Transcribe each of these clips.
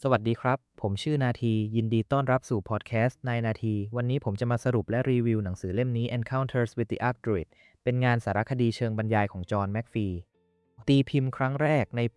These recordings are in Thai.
สวัสดีครับ ผมชื่อนาที ยินดีต้อนรับสู่พอดแคสต์นายนาที วันนี้ผมจะมาสรุปและรีวิวหนังสือเล่มนี้ Encounters with the Archdruid เป็นงานสารคดีเชิงบรรยายของจอห์นแมคฟีตีพิมพ์ครั้งแรกในปี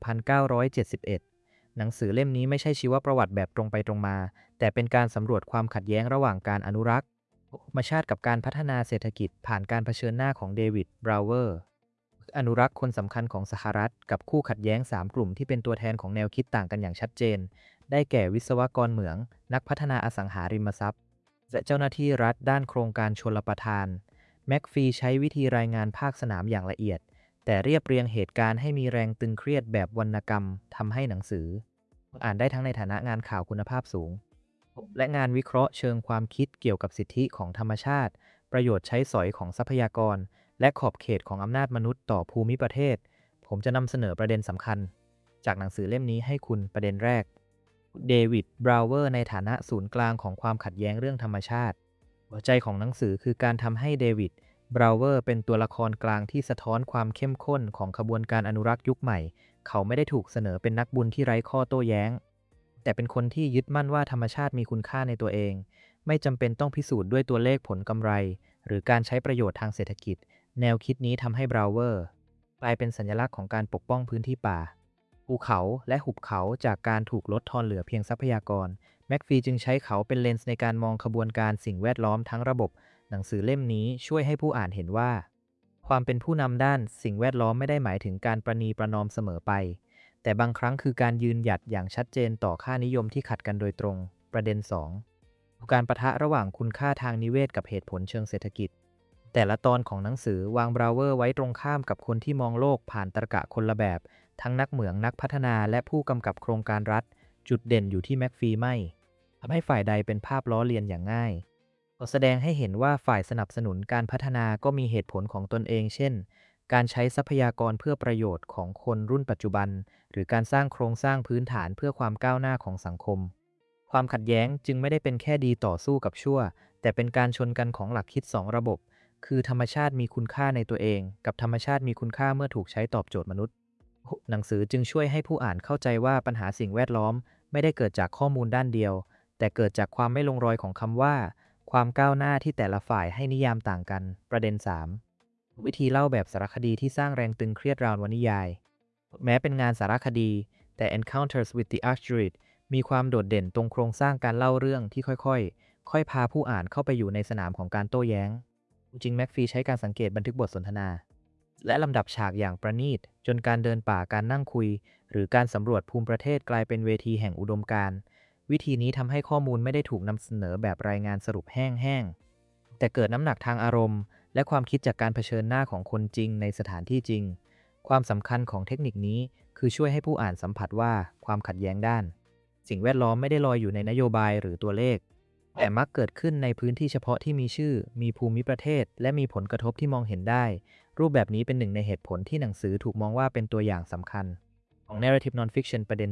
1971 หนังสือเล่มนี้ไม่ใช่ชีวประวัติแบบตรงไปตรงมา แต่เป็นการสำรวจความขัดแย้งระหว่างการอนุรักษ์ธรรมชาติกับการพัฒนาเศรษฐกิจผ่านการเผชิญหน้าของเดวิด บราวเวอร์ อนุรักษ์คนสำคัญของสหรัฐกับคู่ขัดแย้ง3กลุ่มที่เป็นตัวแทนของแนวคิดต่างกันอย่างชัดเจน ได้แก่วิศวกรเหมือง นักพัฒนาอสังหาริมทรัพย์ และเจ้าหน้าที่รัฐด้านโครงการชลประทาน แม็กฟีใช้วิธีรายงานภาคสนามอย่างละเอียด แต่เรียบเรียงเหตุการณ์ให้มีแรงตึงเครียดแบบวรรณกรรมทำให้หนังสืออ่านได้ทั้งในฐานะงานข่าวคุณภาพสูง และงานวิเคราะห์เชิงความคิดเกี่ยวกับสิทธิของธรรมชาติ ประโยชน์ใช้สอยของทรัพยากร และขอบเขตของอำนาจมนุษย์ต่อภูมิประเทศ ผมจะนำเสนอประเด็นสำคัญจากหนังสือเล่มนี้ให้คุณประเด็นแรก เดวิด บราวเวอร์ในฐานะศูนย์กลางของความขัดแย้งเรื่องธรรมชาติ หัวใจของหนังสือคือการทำให้เดวิด บราวเวอร์เป็นตัวละครกลางที่สะท้อนความเข้มข้นของขบวนการอนุรักษ์ยุคใหม่ เขาไม่ได้ถูกเสนอเป็นนักบุญที่ไร้ข้อโต้แย้ง แต่เป็นคนที่ยึดมั่นว่าธรรมชาติมีคุณค่าในตัวเอง ไม่จำเป็นต้องพิสูจน์ด้วยตัวเลขผลกำไร หรือการใช้ประโยชน์ทางเศรษฐกิจ แนวคิดนี้ทำให้บราวเวอร์กลายเป็นสัญลักษณ์ของการปกป้องพื้นที่ป่า ภูเขาและหุบเขาจากการถูกลดทอนเหลือเพียงทรัพยากร แม็กฟีจึงใช้เขาเป็นเลนส์ในการมองขบวนการสิ่งแวดล้อมทั้งระบบ หนังสือเล่มนี้ช่วยให้ผู้อ่านเห็นว่า ความเป็นผู้นำด้านสิ่งแวดล้อมไม่ได้หมายถึงการประนีประนอมเสมอไป แต่บางครั้งคือการยืนหยัดอย่างชัดเจนต่อค่านิยมที่ขัดกันโดยตรง ประเด็น 2 การปะทะระหว่างคุณค่าทางนิเวศกับเหตุผลเชิงเศรษฐกิจ แต่ละตอนของหนังสือวางบราวเวอร์ไว้ตรงข้ามกับคนที่มองโลกผ่านตรรกะคนละแบบ ทั้งนักเหมืองนักพัฒนาและผู้กำกับโครงการรัฐ จุดเด่นอยู่ที่แม็กฟีไม่ทำให้ฝ่ายใดเป็นภาพล้อเลียนอย่างง่ายแสดงให้เห็นว่าฝ่ายสนับสนุนการพัฒนาก็มีเหตุผลของตนเองเช่น การใช้ทรัพยากรเพื่อประโยชน์ของคนรุ่นปัจจุบัน หรือการสร้างโครงสร้างพื้นฐานเพื่อความก้าวหน้าของสังคม ความขัดแย้งจึงไม่ได้เป็นแค่ดีต่อสู้กับชั่ว แต่เป็นการชนกันของหลักคิดสองระบบ คือธรรมชาติมีคุณค่าในตัวเอง กับธรรมชาติมีคุณค่าเมื่อถูกใช้ตอบโจทย์มนุษย์ หนังสือจึงช่วยให้ผู้อ่านเข้าใจว่าปัญหาสิ่งแวดล้อมไม่ได้เกิดจากข้อมูลด้านเดียว แต่เกิดจากความไม่ลงรอยของคำว่า ความก้าวหน้าที่แต่ละฝ่ายให้นิยามต่างกัน ประเด็น 3 วิธีเล่าแบบสารคดีที่สร้างแรงตึงเครียดราววรรณนิยาย แม้เป็นงานสารคดี แต่ Encounters with the Archdruid มีความโดดเด่นตรงโครงสร้างการเล่าเรื่องที่ค่อยพาผู้อ่านเข้าไปอยู่ในสนามของการโต้แย้ง จริงแม็กฟีใช้การสังเกตบันทึกบทสนทนา และลำดับฉากอย่างประณีตจนการเดินป่าการนั่งคุย หรือการสำรวจภูมิประเทศกลายเป็นเวทีแห่งอุดมการณ์วิธีนี้ทำให้ข้อมูลไม่ได้ถูกนำเสนอแบบรายงานสรุปแห้งๆแต่เกิดน้ำหนักทางอารมณ์และความคิดจากการเผชิญหน้าของคนจริงในสถานที่จริง ความสำคัญของเทคนิคนี้คือช่วยให้ผู้อ่านสัมผัสว่าความขัดแย้งด้านสิ่งแวดล้อมไม่ได้ลอยอยู่ในนโยบายหรือตัวเลขแต่มักเกิดขึ้นในพื้นที่เฉพาะที่มีชื่อมีภูมิประเทศและมีผลกระทบที่มองเห็นได้รูปแบบนี้เป็นหนึ่งในเหตุผลที่หนังสือถูกมองว่าเป็นตัวอย่างสำคัญของ Narrative Nonfiction ประเด็น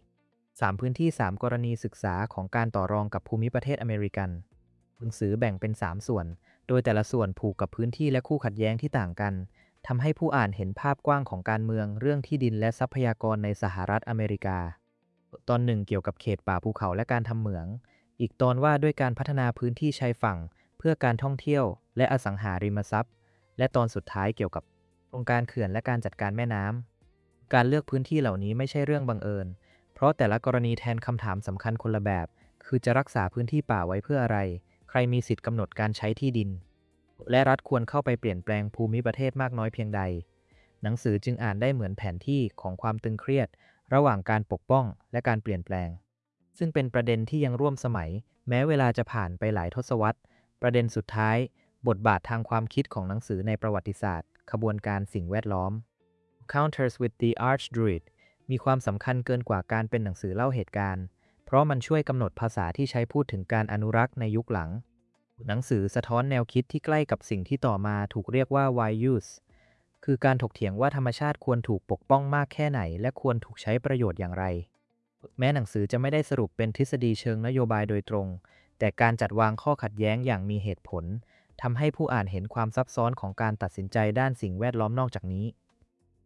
4 3 พื้นที่ 3 กรณีศึกษาของการต่อรองกับภูมิประเทศอเมริกันหนังสือแบ่งเป็น 3 ส่วนโดยแต่ละส่วนผูกกับพื้นที่และคู่ขัดแย้งที่ต่างกันทำให้ผู้อ่านเห็นภาพกว้างของการเมืองเรื่องที่ดินและทรัพยากรในสหรัฐอเมริกาตอนหนึ่งเกี่ยวกับเขตป่าภูเขาและการทำเหมืองอีกตอนว่าด้วยการพัฒนาพื้นที่ชายฝั่งเพื่อการท่องเที่ยวและอสังหาริมทรัพย์และตอนสุดท้ายเกี่ยวกับโครงการเขื่อนและการจัดการแม่น้ำการเลือกพื้นที่เหล่านี้ไม่ใช่เรื่องบังเอิญเพราะแต่ละกรณีแทนคำถามสำคัญคนละแบบคือจะรักษาพื้นที่ป่าไว้เพื่ออะไรใครมีสิทธิ์กำหนดการใช้ที่ดินและรัฐควรเข้าไปเปลี่ยนแปลงภูมิประเทศมากน้อยเพียงใดหนังสือจึงอ่านได้เหมือนแผนที่ของความตึงเครียดระหว่างการปกป้องและการเปลี่ยนแปลงซึ่งเป็นประเด็นที่ยังร่วมสมัยแม้เวลาจะผ่านไปหลายทศวรรษประเด็นสุดท้ายบทบาททางความคิดของหนังสือในประวัติศาสตร์ขบวนการสิ่งแวดล้อม Encounters with the Archdruid มีความสำคัญเกินกว่าการเป็นหนังสือเล่าเหตุการณ์เพราะมันช่วยกำหนดภาษาที่ใช้พูดถึงการอนุรักษ์ในยุคหลังหนังสือสะท้อนแนวคิดที่ใกล้กับสิ่งที่ต่อมาถูกเรียกว่า Why Use คือการถกเถียงว่าธรรมชาติควรถูกปกป้องมากแค่ไหนและควรถูกใช้ประโยชน์อย่างไรแม้หนังสือจะไม่ได้สรุปเป็นทฤษฎีเชิงนโยบายโดยตรงแต่การจัดวางข้อขัดแย้งอย่างมีเหตุผลทำให้ผู้อ่านเห็นความซับซ้อนของการตัดสินใจด้านสิ่งแวดล้อมนอกจากนี้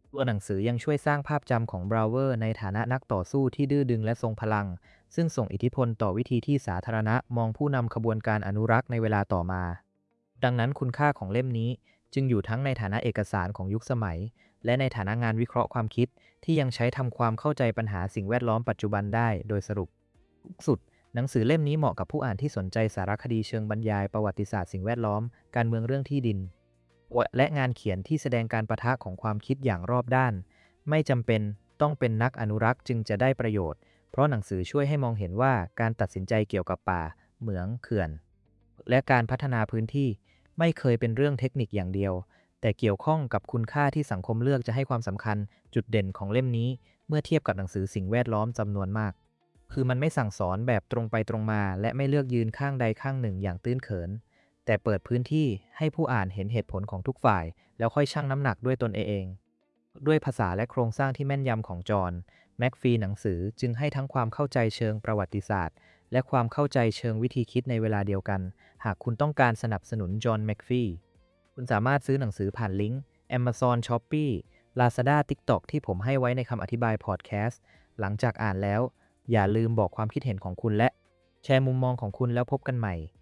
ตัวหนังสือยังช่วยสร้างภาพจำของบราวเวอร์ในฐานะนักต่อสู้ที่ดื้อดึงและทรงพลังซึ่งส่งอิทธิพลต่อวิธีที่สาธารณะมองผู้นำขบวนการอนุรักษ์ในเวลาต่อมาดังนั้นคุณค่าของเล่มนี้จึงอยู่ทั้งในฐานะเอกสารของยุคสมัยและในฐานะงานวิเคราะห์ความคิดที่ยังใช้ทำความเข้าใจปัญหาสิ่งแวดล้อมปัจจุบันได้โดยสรุปสุดหนังสือเล่มนี้เหมาะกับผู้อ่านที่สนใจสารคดีเชิงบรรยายประวัติศาสตร์สิ่งแวดล้อมการเมืองเรื่องที่ดินและงานเขียนที่แสดงการปะทะของความคิดอย่างรอบด้านไม่จำเป็นต้องเป็นนักอนุรักษ์จึงจะได้ประโยชน์เพราะหนังสือช่วยให้มองเห็นว่าการตัดสินใจเกี่ยวกับป่าเหมืองเขื่อนและการพัฒนาพื้นที่ไม่เคยเป็นเรื่องเทคนิคอย่างเดียวแต่เกี่ยวข้องกับคุณค่าที่สังคมเลือกจะให้ความสำคัญจุดเด่นของเล่มนี้เมื่อเทียบกับหนังสือสิ่งแวดล้อมจำนวนมากคือมันไม่สั่งสอนแบบตรงไปตรงมาและไม่เลือกยืนข้างใดข้างหนึ่งอย่างตื้นเขินแต่เปิดพื้นที่ให้ผู้อ่านเห็นเหตุผลของทุกฝ่ายแล้วค่อยชั่งน้ำหนักด้วยตนเองด้วยภาษาและโครงสร้างที่แม่นยำของจอห์นแม็กฟีหนังสือจึงให้ทั้งความเข้าใจเชิงประวัติศาสตร์และความเข้าใจเชิงวิธีคิดในเวลาเดียวกันหากคุณต้องการสนับสนุนจอห์นแม็กฟีคุณสามารถซื้อหนังสือผ่านลิงก์ Amazon Shopee Lazada TikTok ที่ผมให้ไว้ในคำอธิบายพอดแคสต์หลังจากอ่านแล้วอย่าลืมบอกความคิดเห็นของคุณและแชร์มุมมองของคุณแล้วพบกันใหม่